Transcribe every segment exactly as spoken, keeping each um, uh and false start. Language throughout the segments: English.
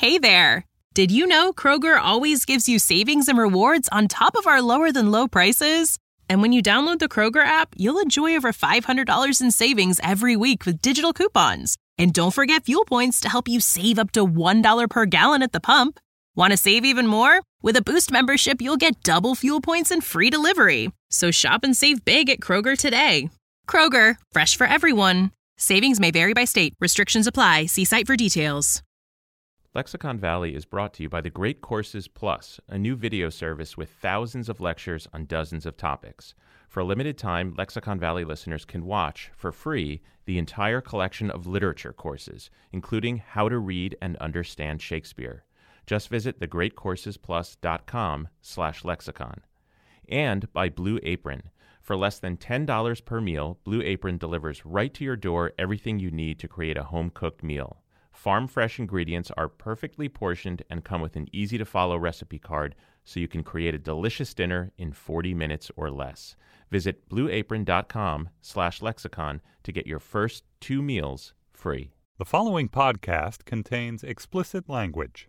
Hey there! Did you know Kroger always gives you savings and rewards on top of our lower-than-low prices? And when you download the Kroger app, you'll enjoy over five hundred dollars in savings every week with digital coupons. And don't forget fuel points to help you save up to one dollar per gallon at the pump. Want to save even more? With a Boost membership, you'll get double fuel points and free delivery. So shop and save big at Kroger today. Kroger, fresh for everyone. Savings may vary by state. Restrictions apply. See site for details. Lexicon Valley is brought to you by the Great Courses Plus, a new video service with thousands of lectures on dozens of topics. For a limited time, Lexicon Valley listeners can watch, for free, the entire collection of literature courses, including How to Read and Understand Shakespeare. Just visit thegreatcoursesplus.com slash lexicon. And by Blue Apron. For less than ten dollars per meal, Blue Apron delivers right to your door everything you need to create a home-cooked meal. Farm-fresh ingredients are perfectly portioned and come with an easy-to-follow recipe card so you can create a delicious dinner in forty minutes or less. Visit blueapron.com slash lexicon to get your first two meals free. The following podcast contains explicit language.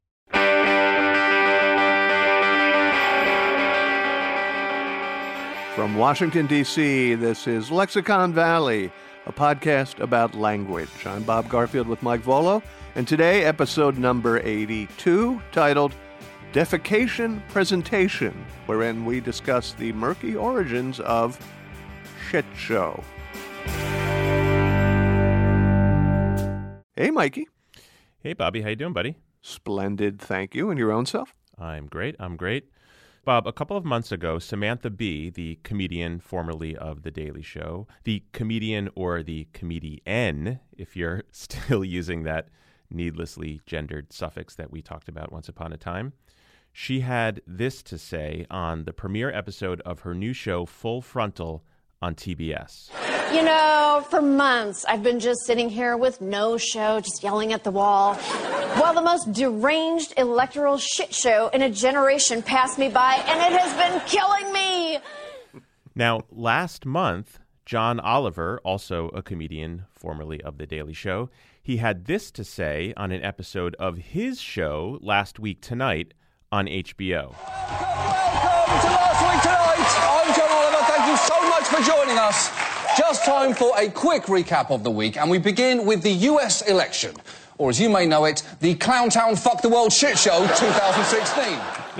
From Washington, D C, this is Lexicon Valley, a podcast about language. I'm Bob Garfield with Mike Volo, and today, episode number eighty-two, titled Defecation Presentation, wherein we discuss the murky origins of shit show. Hey, Mikey. Hey, Bobby. How you doing, buddy? Splendid, thank you. And your own self? I'm great. I'm great. Bob, a couple of months ago, Samantha Bee, the comedian formerly of The Daily Show, the comedian or the comedian, if you're still using that needlessly gendered suffix that we talked about once upon a time, she had this to say on the premiere episode of her new show, Full Frontal, on T B S. You know, for months, I've been just sitting here with no show, just yelling at the wall, while the most deranged electoral shit show in a generation passed me by, and it has been killing me. Now, last month, John Oliver, also a comedian formerly of The Daily Show, he had this to say on an episode of his show, Last Week Tonight, on H B O. Welcome, welcome to Last Week Tonight. I'm John Oliver. Thank you so much for joining us. Just time for a quick recap of the week, and we begin with the U S election, or as you may know it, the Clowntown Fuck the World Shit Show twenty sixteen.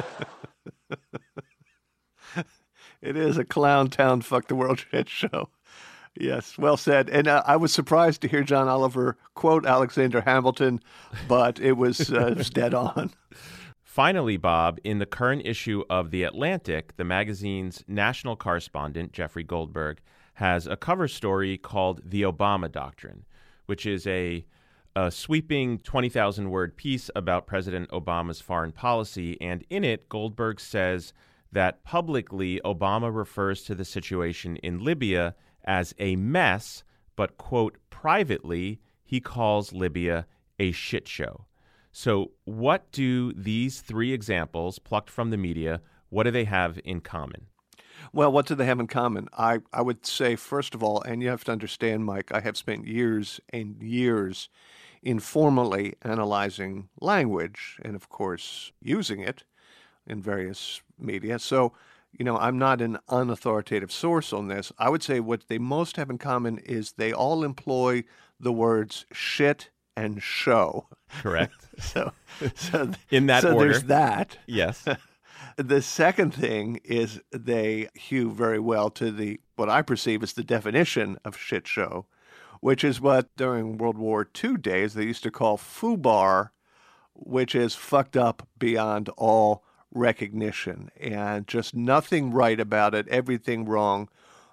It is a Clowntown Fuck the World Shit Show. Yes, well said. And uh, I was surprised to hear John Oliver quote Alexander Hamilton, but it was, uh, it was dead on. Finally, Bob, in the current issue of The Atlantic, the magazine's national correspondent, Jeffrey Goldberg, has a cover story called The Obama Doctrine, which is a, a sweeping twenty thousand word piece about President Obama's foreign policy. And in it, Goldberg says that publicly Obama refers to the situation in Libya as a mess, but, quote, privately, he calls Libya a shit show. So what do these three examples plucked from the media, what do they have in common? Well, what do they have in common? I, I would say, first of all, and you have to understand, Mike, I have spent years and years informally analyzing language and, of course, using it in various media. So, you know, I'm not an unauthoritative source on this. I would say what they most have in common is they all employ the words shit and show. Correct. so, so in that so order. There's that. Yes. The second thing is they hew very well to the what I perceive as the definition of shit show, which is what during World War Two days they used to call foobar, which is fucked up beyond all recognition and just nothing right about it, everything wrong,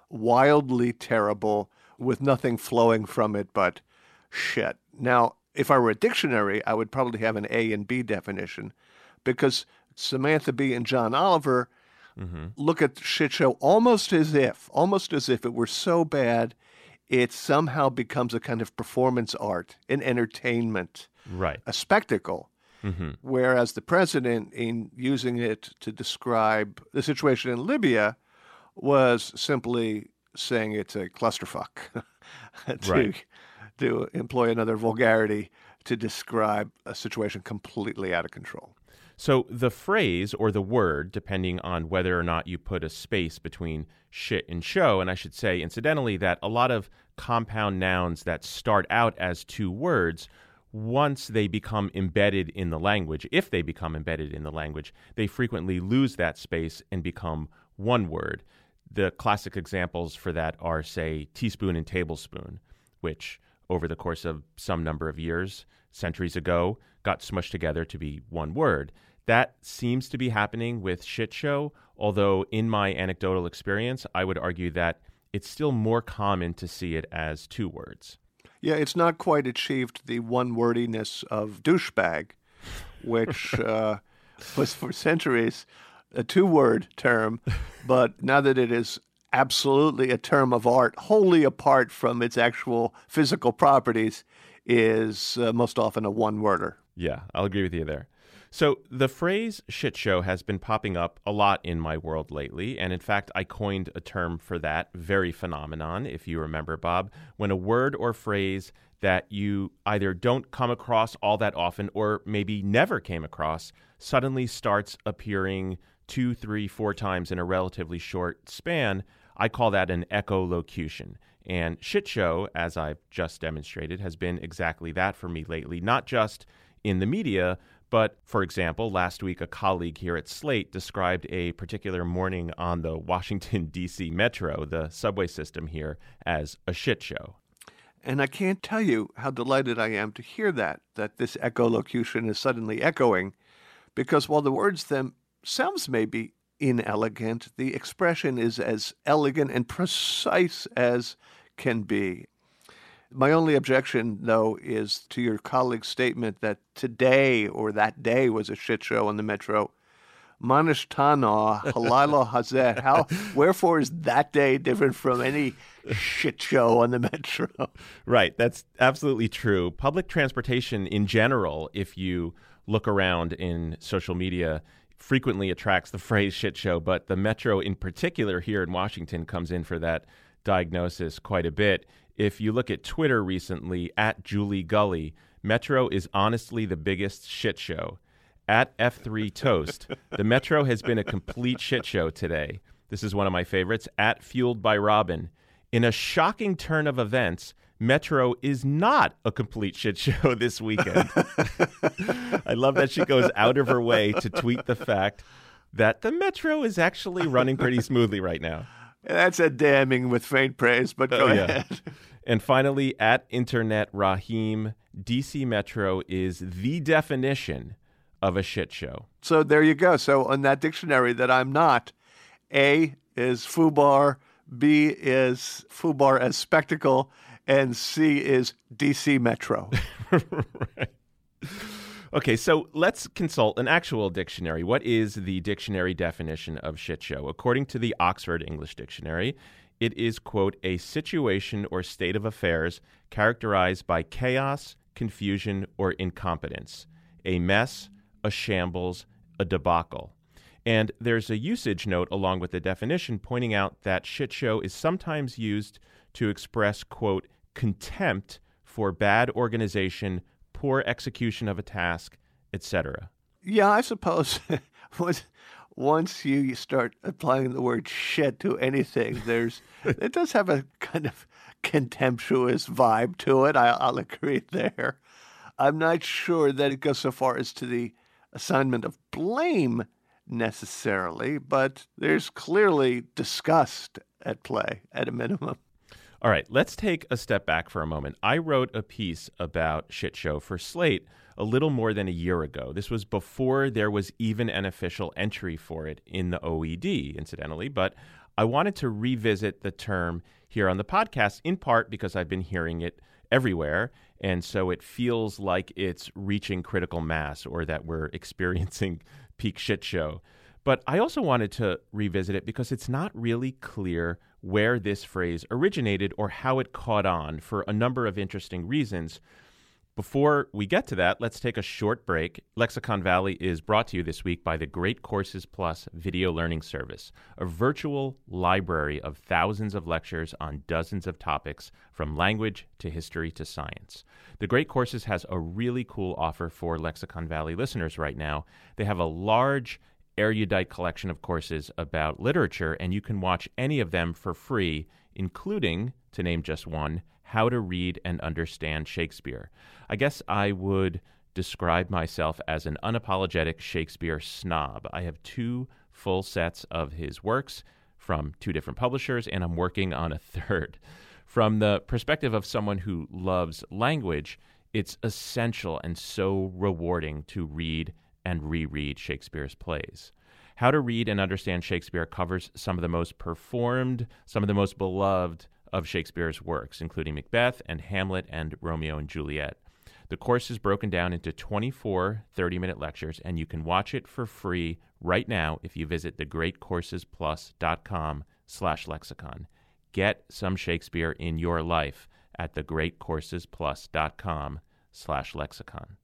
wildly terrible, with nothing flowing from it but shit. Now, if I were a dictionary, I would probably have an A and B definition, because Samantha Bee and John Oliver mm-hmm. look at shit show almost as if, almost as if it were so bad, it somehow becomes a kind of performance art, an entertainment, right, a spectacle. Mm-hmm. Whereas the president, in using it to describe the situation in Libya, was simply saying it's a clusterfuck, to, right. to employ another vulgarity to describe a situation completely out of control. So the phrase or the word, depending on whether or not you put a space between shit and show, and I should say, incidentally, that a lot of compound nouns that start out as two words, once they become embedded in the language, if they become embedded in the language, they frequently lose that space and become one word. The classic examples for that are, say, teaspoon and tablespoon, which over the course of some number of years, centuries ago, got smushed together to be one word. That seems to be happening with shit show, although in my anecdotal experience, I would argue that it's still more common to see it as two words. Yeah, it's not quite achieved the one-wordiness of douchebag, which uh, was for centuries a two-word term, but now that it is absolutely a term of art, wholly apart from its actual physical properties, is uh, most often a one-worder. Yeah, I'll agree with you there. So the phrase shit show has been popping up a lot in my world lately, and in fact, I coined a term for that very phenomenon, if you remember, Bob, when a word or phrase that you either don't come across all that often or maybe never came across suddenly starts appearing two, three, four times in a relatively short span. I call that an echolocution. And shit show, as I've just demonstrated, has been exactly that for me lately, not just in the media, but, for example, last week a colleague here at Slate described a particular morning on the Washington, D C Metro, the subway system here, as a shit show. And I can't tell you how delighted I am to hear that, that this echolocution is suddenly echoing, because while the words themselves may be inelegant, the expression is as elegant and precise as can be. My only objection, though, is to your colleague's statement that today or that day was a shit show on the Metro. Manishtana, Halila Hazeh. How, wherefore is that day different from any shit show on the Metro? Right. That's absolutely true. Public transportation in general, if you look around in social media, frequently attracts the phrase shit show, but the Metro in particular here in Washington comes in for that diagnosis quite a bit. If you look at Twitter recently, at Julie Gully, Metro is honestly the biggest shit show. At F three Toast, the Metro has been a complete shit show today. This is one of my favorites. At Fueled by Robin, in a shocking turn of events, Metro is not a complete shit show this weekend. I love that she goes out of her way to tweet the fact that the Metro is actually running pretty smoothly right now. That's a damning with faint praise, but go oh, yeah. ahead. And finally, at Internet Rahim, D C Metro is the definition of a shit show. So there you go. So on that dictionary that I'm not, A is foobar, B is foobar as spectacle, and C is D C Metro. Right. Okay, so let's consult an actual dictionary. What is the dictionary definition of shit show? According to the Oxford English Dictionary, it is, quote, a situation or state of affairs characterized by chaos, confusion, or incompetence, a mess, a shambles, a debacle. And there's a usage note along with the definition pointing out that shit show is sometimes used to express, quote, contempt for bad organization, poor execution of a task, et cetera. Yeah, I suppose once you start applying the word shit to anything, there's it does have a kind of contemptuous vibe to it. I, I'll agree there. I'm not sure that it goes so far as to the assignment of blame necessarily, but there's clearly disgust at play at a minimum. All right, let's take a step back for a moment. I wrote a piece about shit show for Slate a little more than a year ago. This was before there was even an official entry for it in the O E D, incidentally, but I wanted to revisit the term here on the podcast, in part because I've been hearing it everywhere, and so it feels like it's reaching critical mass or that we're experiencing peak shit show. But I also wanted to revisit it because it's not really clear where this phrase originated or how it caught on for a number of interesting reasons. Before we get to that, let's take a short break. Lexicon Valley is brought to you this week by the Great Courses Plus video learning service, a virtual library of thousands of lectures on dozens of topics from language to history to science. The Great Courses has a really cool offer for Lexicon Valley listeners right now. They have a large erudite collection of courses about literature, and you can watch any of them for free, including, to name just one, How to Read and Understand Shakespeare. I guess I would describe myself as an unapologetic Shakespeare snob. I have two full sets of his works from two different publishers, and I'm working on a third. From the perspective of someone who loves language, it's essential and so rewarding to read and reread Shakespeare's plays. How to Read and Understand Shakespeare covers some of the most performed, some of the most beloved of Shakespeare's works, including Macbeth and Hamlet and Romeo and Juliet. The course is broken down into twenty-four thirty-minute lectures, and you can watch it for free right now if you visit thegreatcoursesplus.com slash lexicon. Get some Shakespeare in your life at thegreatcoursesplus.com slash lexicon.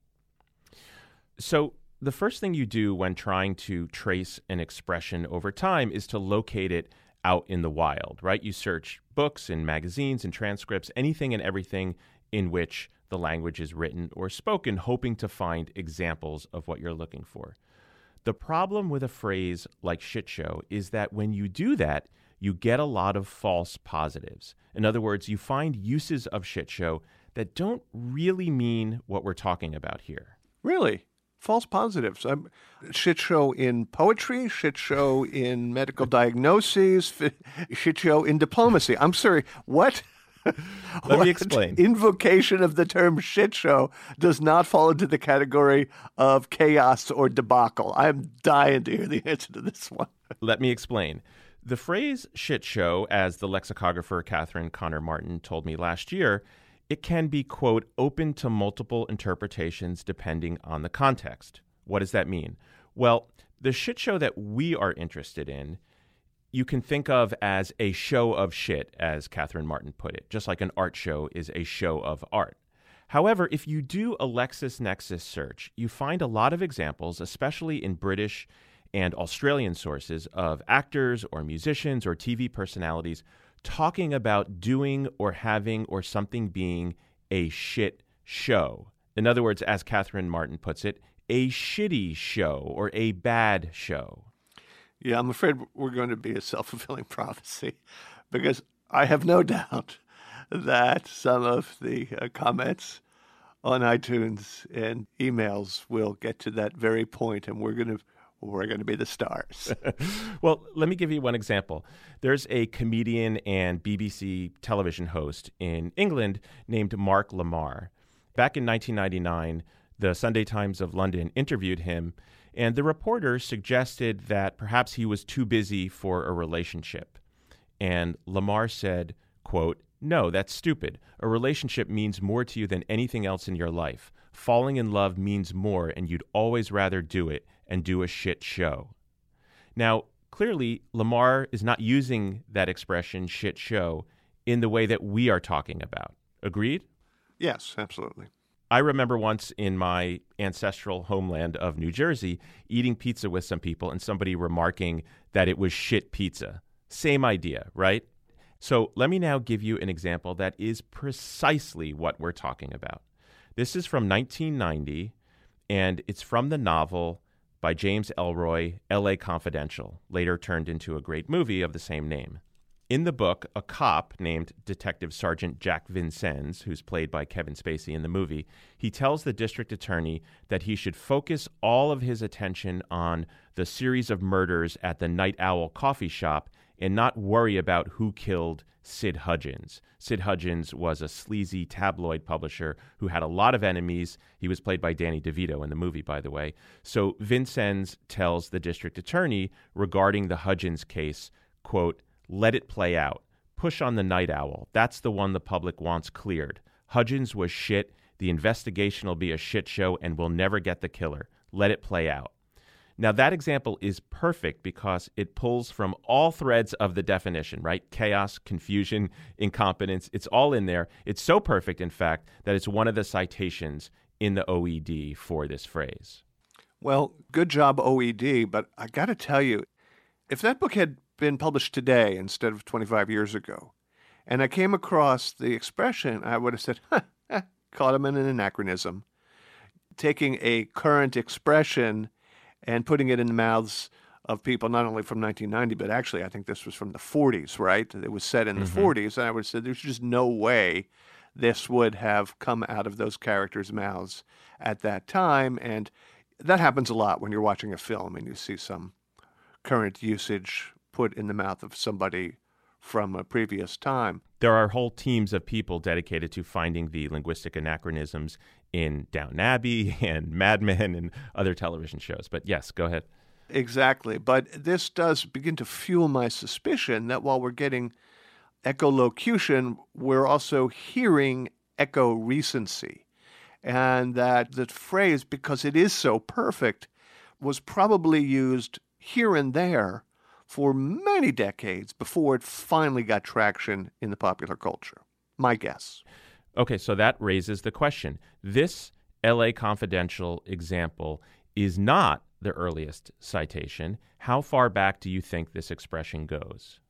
So the first thing you do when trying to trace an expression over time is to locate it out in the wild, right? You search books and magazines and transcripts, anything and everything in which the language is written or spoken, hoping to find examples of what you're looking for. The problem with a phrase like shit show is that when you do that, you get a lot of false positives. In other words, you find uses of shit show that don't really mean what we're talking about here. Really? False positives. Um, shit show in poetry, shit show in medical diagnoses, shit show in diplomacy. I'm sorry, what? Let what me explain. Invocation of the term shit show does not fall into the category of chaos or debacle. I'm dying to hear the answer to this one. Let me explain. The phrase shit show, as the lexicographer Catherine Connor Martin told me last year, it can be, quote, open to multiple interpretations depending on the context. What does that mean? Well, the shit show that we are interested in, you can think of as a show of shit, as Catherine Martin put it, just like an art show is a show of art. However, if you do a LexisNexis search, you find a lot of examples, especially in British and Australian sources, of actors or musicians or T V personalities talking about doing or having or something being a shit show. In other words, as Catherine Martin puts it, a shitty show or a bad show. Yeah, I'm afraid we're going to be a self-fulfilling prophecy, because I have no doubt that some of the uh, comments on iTunes and emails will get to that very point, and we're going to We're going to be the stars. Well, let me give you one example. There's a comedian and B B C television host in England named Mark Lamar. Back in nineteen ninety-nine, the Sunday Times of London interviewed him, and the reporter suggested that perhaps he was too busy for a relationship. And Lamar said, quote, "No, that's stupid. A relationship means more to you than anything else in your life. Falling in love means more, and you'd always rather do it and do a shit show." Now, clearly, Lamar is not using that expression, shit show, in the way that we are talking about. Agreed? Yes, absolutely. I remember once in my ancestral homeland of New Jersey eating pizza with some people and somebody remarking that it was shit pizza. Same idea, right? So let me now give you an example that is precisely what we're talking about. This is from nineteen ninety, and it's from the novel by James Ellroy, L A Confidential, later turned into a great movie of the same name. In the book, a cop named Detective Sergeant Jack Vincennes, who's played by Kevin Spacey in the movie, he tells the district attorney that he should focus all of his attention on the series of murders at the Night Owl coffee shop and not worry about who killed Sid Hudgens. Sid Hudgens was a sleazy tabloid publisher who had a lot of enemies. He was played by Danny DeVito in the movie, by the way. So Vincennes tells the district attorney regarding the Hudgens case, quote, "Let it play out. Push on the Night Owl. That's the one the public wants cleared. Hudgens was shit. The investigation will be a shit show and we'll never get the killer. Let it play out." Now, that example is perfect because it pulls from all threads of the definition, right? Chaos, confusion, incompetence, it's all in there. It's so perfect, in fact, that it's one of the citations in the O E D for this phrase. Well, good job, O E D, but I got to tell you, if that book had been published today instead of twenty-five years ago, and I came across the expression, I would have said, huh, eh, caught him in an anachronism. Taking a current expression and putting it in the mouths of people not only from nineteen ninety, but actually I think this was from the forties, right? It was said in the mm-hmm. forties, and I would have said there's just no way this would have come out of those characters' mouths at that time. And that happens a lot when you're watching a film and you see some current usage put in the mouth of somebody from a previous time. There are whole teams of people dedicated to finding the linguistic anachronisms in Downton Abbey and Mad Men and other television shows. But yes, go ahead. Exactly. But this does begin to fuel my suspicion that while we're getting echolocution, we're also hearing echo recency. And that the phrase, because it is so perfect, was probably used here and there for many decades before it finally got traction in the popular culture. My guess. Okay, so that raises the question. This L A Confidential example is not the earliest citation. How far back do you think this expression goes?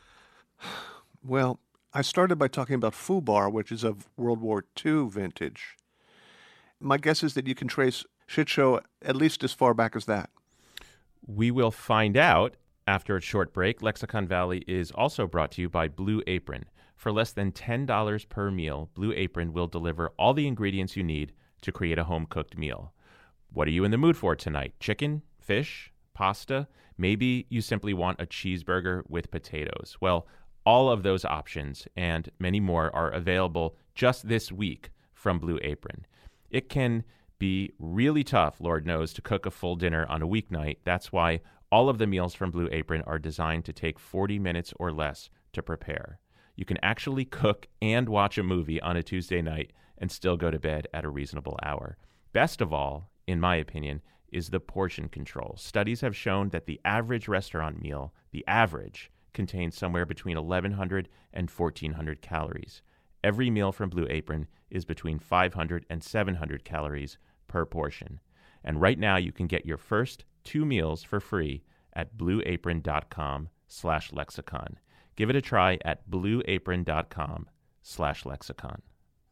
Well, I started by talking about FUBAR, which is of World War Two vintage. My guess is that you can trace shit show at least as far back as that. We will find out after a short break. Lexicon Valley is also brought to you by Blue Apron. For less than ten dollars per meal, Blue Apron will deliver all the ingredients you need to create a home-cooked meal. What are you in the mood for tonight? Chicken? Fish? Pasta? Maybe you simply want a cheeseburger with potatoes. Well, all of those options and many more are available just this week from Blue Apron. It can be really tough, Lord knows, to cook a full dinner on a weeknight. That's why all of the meals from Blue Apron are designed to take forty minutes or less to prepare. You can actually cook and watch a movie on a Tuesday night and still go to bed at a reasonable hour. Best of all, in my opinion, is the portion control. Studies have shown that the average restaurant meal, the average, contains somewhere between eleven hundred and fourteen hundred calories. Every meal from Blue Apron is between five hundred and seven hundred calories per portion. And right now you can get your first two meals for free at blueapron.com slash lexicon. Give it a try at blueapron.com slash lexicon.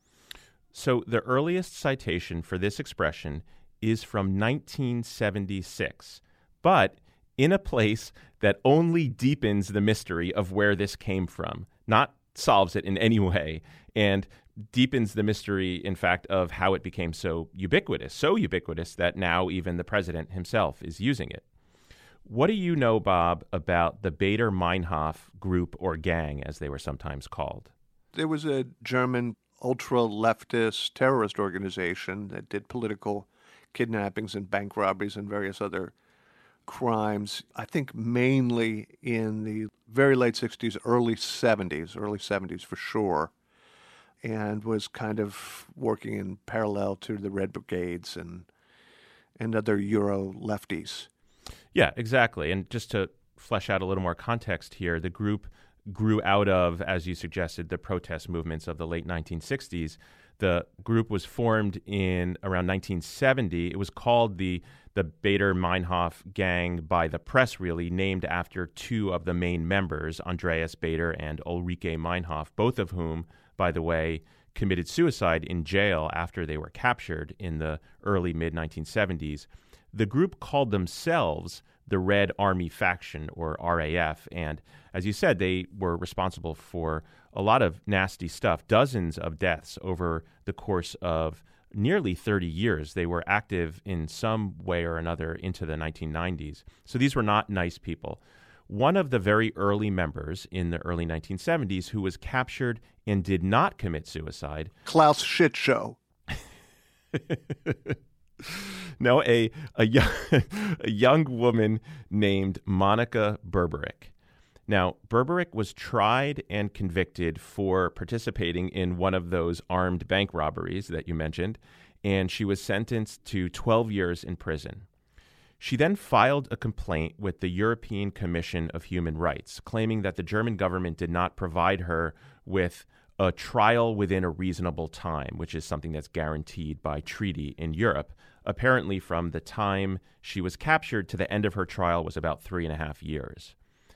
So the earliest citation for this expression is from nineteen seventy-six, but in a place that only deepens the mystery of where this came from, not solves it in any way, and deepens the mystery, in fact, of how it became so ubiquitous, so ubiquitous that now even the president himself is using it. What do you know, Bob, about the Baader-Meinhof group or gang, as they were sometimes called? There was a German ultra-leftist terrorist organization that did political kidnappings and bank robberies and various other crimes, I think mainly in the very late sixties, early seventies, early seventies for sure, and was kind of working in parallel to the Red Brigades and and other Euro lefties. Yeah, exactly. And just to flesh out a little more context here, the group grew out of, as you suggested, the protest movements of the late nineteen sixties. The group was formed in around nineteen seventy. It was called the the Baader-Meinhof gang by the press, really, named after two of the main members, Andreas Baader and Ulrike Meinhof, both of whom, by the way, committed suicide in jail after they were captured in the early mid nineteen seventies. The group called themselves the Red Army Faction, or R A F, and as you said, they were responsible for a lot of nasty stuff, dozens of deaths over the course of nearly thirty years. They were active in some way or another into the nineteen nineties. So these were not nice people. One of the very early members in the early nineteen seventies who was captured and did not commit suicide. Klaus Shitshow. No, a a young, a young woman named Monika Berberich. Now, Berberich was tried and convicted for participating in one of those armed bank robberies that you mentioned, and she was sentenced to twelve years in prison. She then filed a complaint with the European Commission of Human Rights, claiming that the German government did not provide her with a trial within a reasonable time, which is something that's guaranteed by treaty in Europe. Apparently, from the time she was captured to the end of her trial was about three and a half years.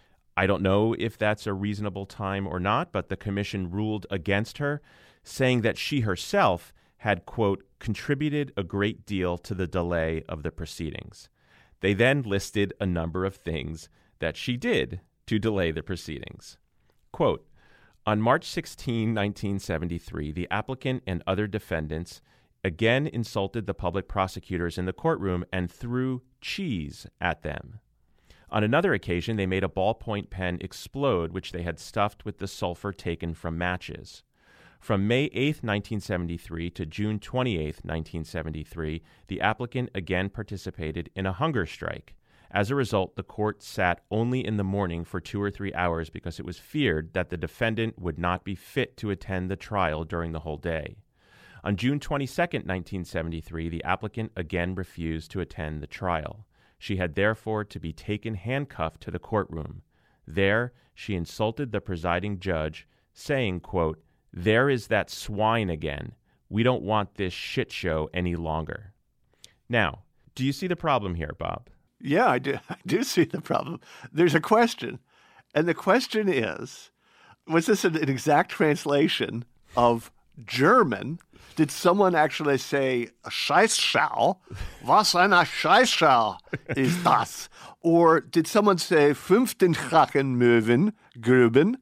I don't know if that's a reasonable time or not, but the commission ruled against her, saying that she herself had, quote, contributed a great deal to the delay of the proceedings. They then listed a number of things that she did to delay the proceedings. Quote, on March sixteenth, nineteen seventy-three, the applicant and other defendants again insulted the public prosecutors in the courtroom and threw cheese at them. On another occasion, they made a ballpoint pen explode, which they had stuffed with the sulfur taken from matches. From May eighth, nineteen seventy-three to June twenty-eighth, nineteen seventy-three, the applicant again participated in a hunger strike. As a result, the court sat only in the morning for two or three hours because it was feared that the defendant would not be fit to attend the trial during the whole day. On June twenty-second, nineteen seventy-three, the applicant again refused to attend the trial. She had therefore to be taken handcuffed to the courtroom. There, she insulted the presiding judge, saying, quote, there is that swine again. We don't want this shit show any longer. Now, do you see the problem here, Bob? Yeah, I do. I do see the problem. There's a question. And the question is, was this an, an exact translation of German? Did someone actually say, Scheißschau? Was eine Scheißschau ist das? Or did someone say, fünften Drachenmöwen, Gruben?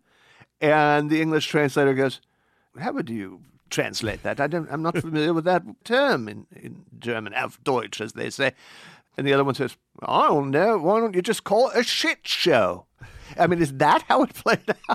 And the English translator goes, how would you translate that? I don't, I'm not familiar with that term in, in German, auf Deutsch, as they say. And the other one says, I don't know. Why don't you just call it a shit show? I mean, is that how it played out?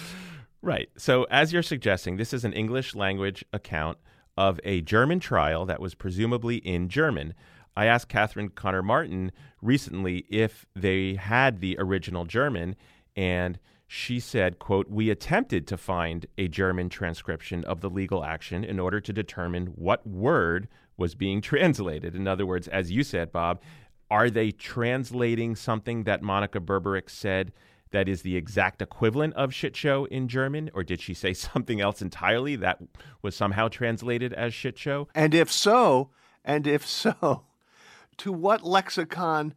Right. So as you're suggesting, this is an English language account of a German trial that was presumably in German. I asked Catherine Connor Martin recently if they had the original German, and she said, quote, we attempted to find a German transcription of the legal action in order to determine what word was being translated. In other words, as you said, Bob, are they translating something that Monica Berberich said that is the exact equivalent of shit show in German? Or did she say something else entirely that was somehow translated as shit show? And if so, and if so, to what lexicon,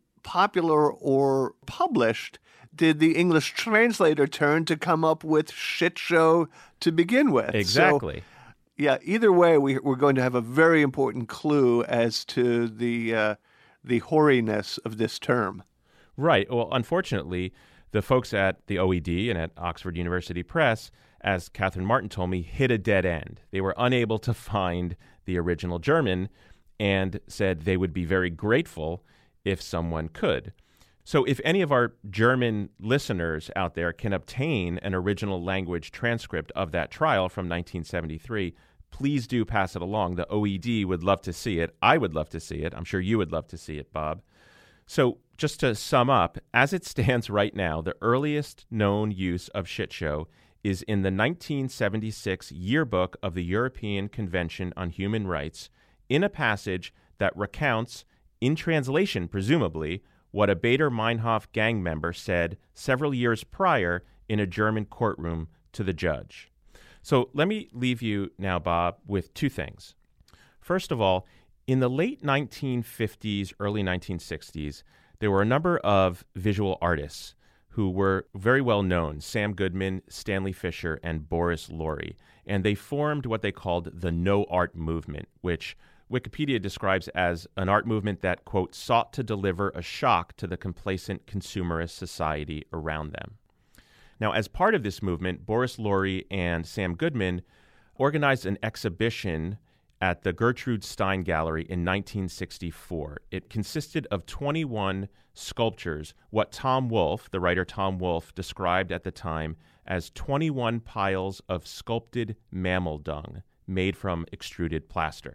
popular or published, did the English translator turn to come up with shit show to begin with? Exactly. So, yeah, either way, we, we're going to have a very important clue as to the uh, the hoariness of this term. Right. Well, unfortunately, the folks at the O E D and at Oxford University Press, as Catherine Martin told me, hit a dead end. They were unable to find the original German and said they would be very grateful if someone could. So if any of our German listeners out there can obtain an original language transcript of that trial from nineteen seventy-three, please do pass it along. The O E D would love to see it. I would love to see it. I'm sure you would love to see it, Bob. So just to sum up, as it stands right now, the earliest known use of shit show is in the nineteen seventy-six Yearbook of the European Convention on Human Rights, in a passage that recounts, in translation presumably, what a Baader-Meinhof gang member said several years prior in a German courtroom to the judge. So let me leave you now, Bob, with two things. First of all, in the late nineteen fifties, early nineteen sixties, there were a number of visual artists who were very well known, Sam Goodman, Stanley Fischer, and Boris Lorry. And they formed what they called the No Art Movement, which Wikipedia describes as an art movement that, quote, sought to deliver a shock to the complacent consumerist society around them. Now, as part of this movement, Boris Lorry and Sam Goodman organized an exhibition at the Gertrude Stein Gallery in nineteen sixty-four. It consisted of twenty-one sculptures, what Tom Wolfe, the writer Tom Wolfe, described at the time as twenty-one piles of sculpted mammal dung made from extruded plaster.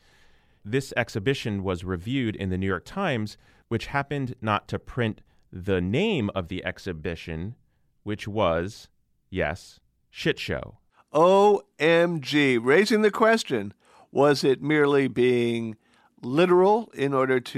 This exhibition was reviewed in the New York Times, which happened not to print the name of the exhibition, which was, yes, Shit Show. O M G. Raising the question, was it merely being literal in order to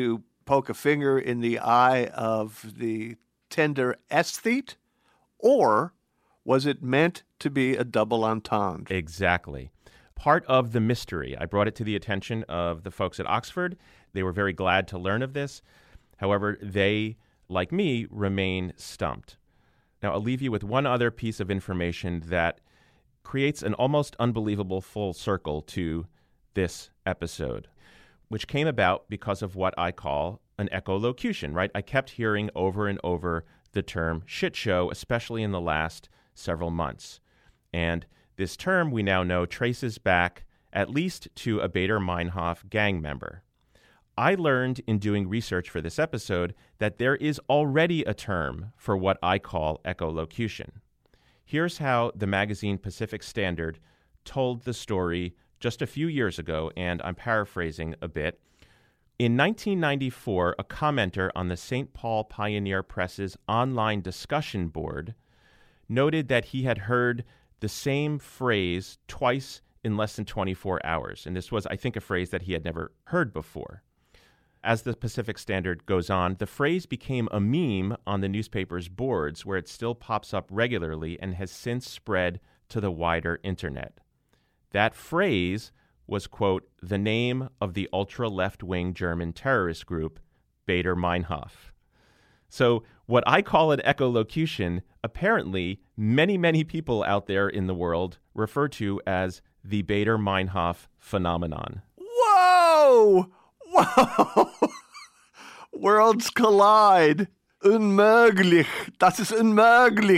poke a finger in the eye of the tender aesthete, or was it meant to be a double entendre? Exactly. Part of the mystery. I brought it to the attention of the folks at Oxford. They were very glad to learn of this. However, they, like me, remain stumped. Now, I'll leave you with one other piece of information that creates an almost unbelievable full circle to this episode, which came about because of what I call an echolocution, right? I kept hearing over and over the term shit show, especially in the last several months. And this term, we now know, traces back at least to a Baader-Meinhof gang member. I learned in doing research for this episode that there is already a term for what I call echolocution. Here's how the magazine Pacific Standard told the story just a few years ago, and I'm paraphrasing a bit. In nineteen ninety-four, a commenter on the Saint Paul Pioneer Press's online discussion board noted that he had heard the same phrase twice in less than twenty-four hours. And this was, I think, a phrase that he had never heard before. As the Pacific Standard goes on, the phrase became a meme on the newspaper's boards, where it still pops up regularly and has since spread to the wider internet. That phrase was, quote, the name of the ultra-left-wing German terrorist group, Baader-Meinhof. So what I call an echolocution, apparently many, many people out there in the world refer to as the Baader-Meinhof phenomenon. Whoa! Whoa! Worlds collide. Unmöglich. Das ist unmöglich.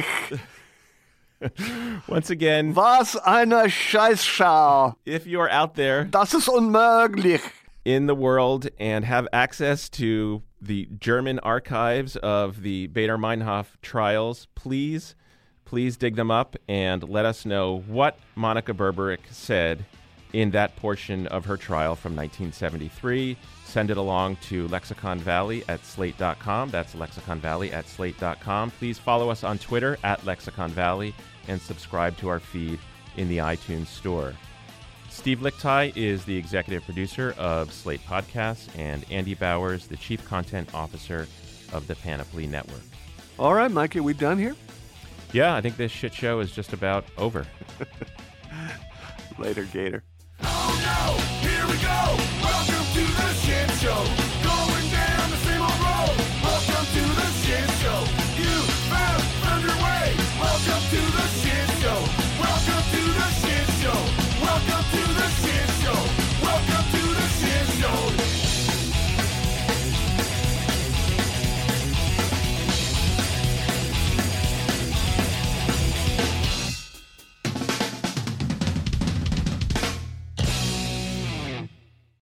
Once again, was eine Scheißschau. If you're out there, das ist unmöglich, in the world and have access to the German archives of the Baader-Meinhof trials, please, please dig them up and let us know what Monica Berberick said in that portion of her trial from nineteen seventy-three. Send it along to Lexicon Valley at slate dot com. That's Lexicon Valley at slate dot com. Please follow us on Twitter at Lexicon Valley and subscribe to our feed in the iTunes store. Steve Lickteig is the executive producer of Slate Podcasts, and Andy Bowers, the chief content officer of the Panoply Network. All right, Mikey, we done here? Yeah, I think this shit show is just about over. Later, Gator. Oh no, here we go. Welcome to the shit show.